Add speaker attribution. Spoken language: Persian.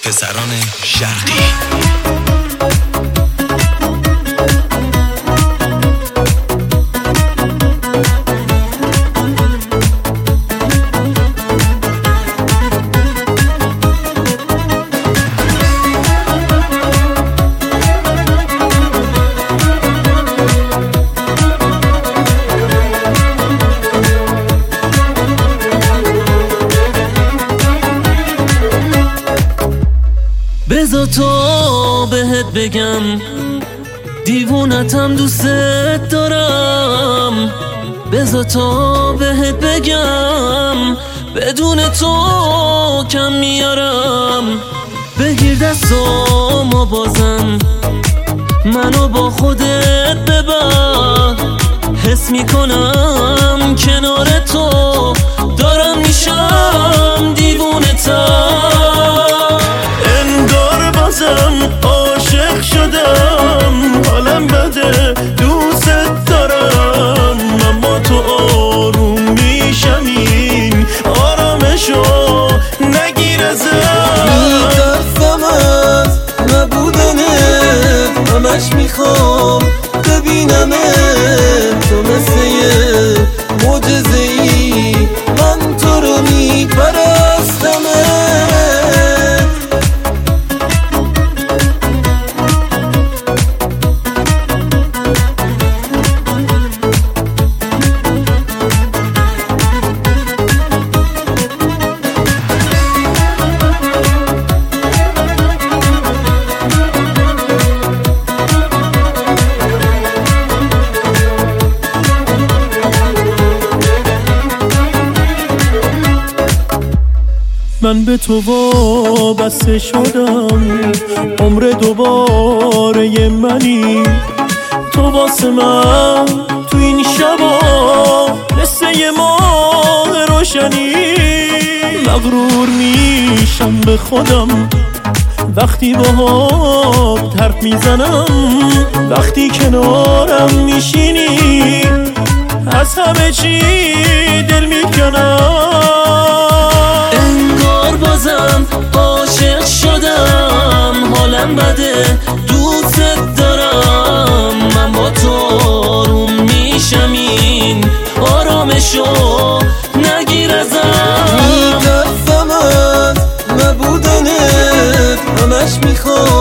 Speaker 1: پسران شرقی.
Speaker 2: بذار تو بهت بگم دیوونتم دوست دارم. بذار تو بهت بگم بدون تو کم میارم. بگیر دستامو بازم منو با خودت ببر. حس میکنم کنار تو دارم میشم دیوونتم. انگار بازم عاشق شدم، حالم بده دوست دارم. اما تو آروم میشم این آرامشو نگیر ازم.
Speaker 3: میترسم از نبودنت، همش میخوام ببینمت. تو مثل یه معجزه‌ای من تو رو میپرستمت.
Speaker 4: من به تو وابسته شدم، عمر دوباره منی. تو واسه من تو این شبا مثل یه ماه روشنی. مغرور میشم به خودم وقتی باهات حرف میزنم. وقتی کنارم میشینی از همه چی دل میکنم.
Speaker 2: بازم عاشق شدم، حالم بده دوست دارم. من با تو آروم میشم این آرامشو نگیر ازم.
Speaker 3: میترسم از نبودنت، همش میخوام